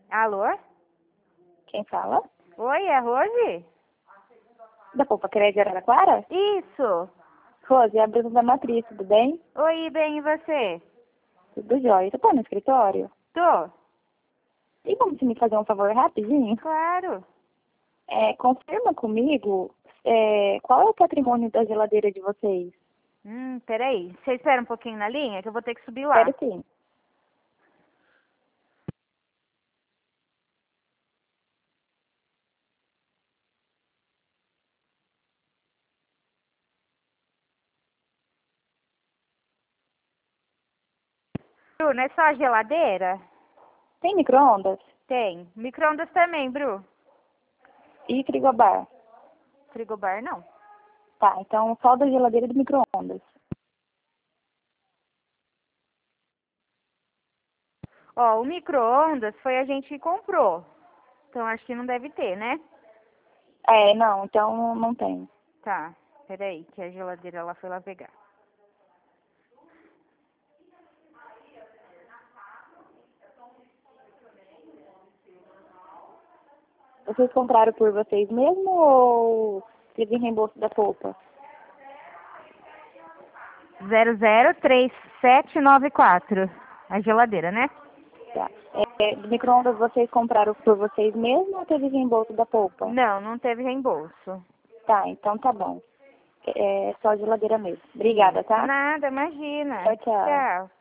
Alô? Quem fala? Oi, é Rose? Da Polpa Crédito de Araraquara? Isso. Rose, é a Bruna da Matriz, tudo bem? Oi, bem, e você? Tudo jóia. Você tá no escritório? Tô. Tem como você me fazer um favor rapidinho? Claro. Confirma comigo qual é o patrimônio da geladeira de vocês. Peraí. Você espera um pouquinho na linha que eu vou ter que subir lá. Espero sim. Bru, não é só a geladeira? Tem micro-ondas? Tem. Micro-ondas também, Bru. E frigobar? Frigobar não. Tá, então só da geladeira e do micro-ondas. Ó, o micro-ondas foi a gente que comprou. Então acho que não deve ter, né? Não, então não tem. Tá. Peraí, que a geladeira ela foi lá pegar. Vocês compraram por vocês mesmo ou teve reembolso da Polpa? 003794. A geladeira, né? Tá. Do micro-ondas vocês compraram por vocês mesmo ou teve reembolso da Polpa? Não, não teve reembolso. Tá, então tá bom. É só a geladeira mesmo. Obrigada, tá? Nada, imagina. Tchau, tchau. Tchau.